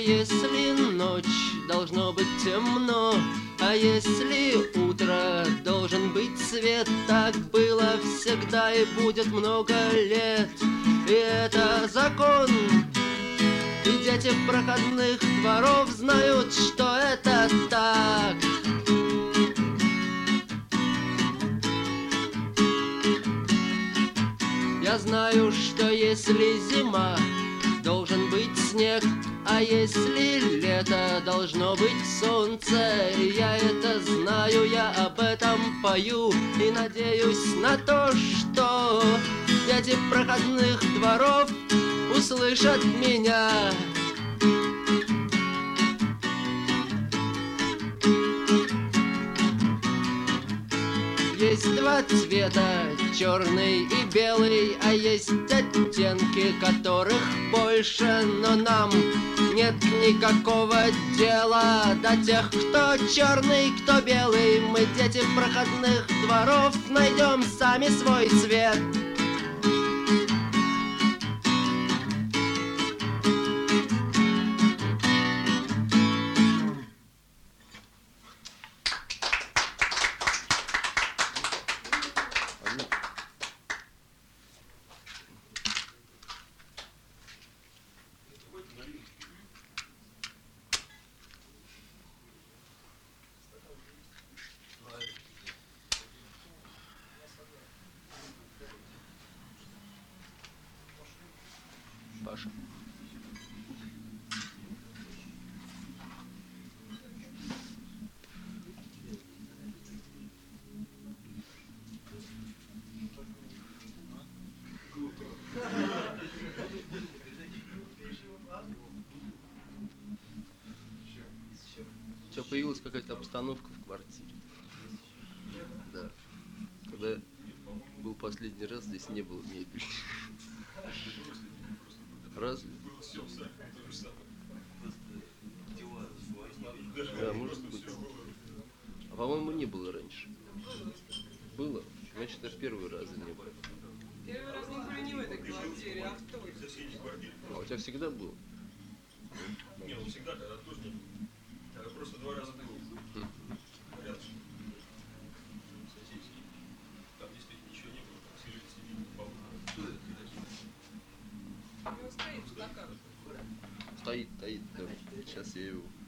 если ночь, должно быть темно, а если утро, должен быть свет. Так было всегда и будет много лет. И это закон. И дети проходных дворов знают, что это так. Я знаю, что если зима, должен быть снег, а если лето, должно быть солнце. Я это знаю, я об этом пою и надеюсь на то, что дети проходных дворов услышат меня. Есть два цвета, черный и белый, а есть оттенки, которых больше. Но нам нет никакого дела до тех, кто черный, кто белый. Мы, дети проходных дворов, найдем сами свой цвет. Паша. Что, появилась какая-то обстановка в квартире? Да. Когда был последний раз, здесь не было мебели. Разве? Да, может быть. А по-моему, не было раньше. Было? Значит, это первый раз не было. Первый раз мы были не в этой квартире, а в той. А у тебя всегда было? Не, ну всегда, когда тоже не было. Когда просто 2 раза был. Рядышком. Соседский. Там действительно ничего не было. Там сидели по полу. У него стоит стакан. Стоит, да. Сейчас я его